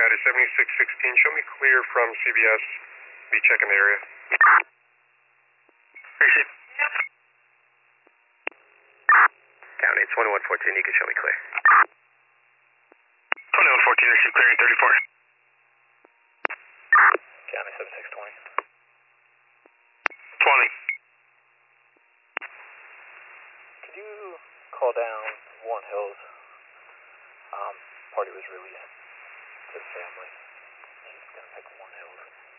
County, 7616. Show me clear from CBS. Be checking the area. Appreciate it. County 2114, you can show me clear. 2114, receive clearing 34. County 7620. 20. Could you call down Warren Hills? Party was released to the family. He's gonna pick Warren Hills.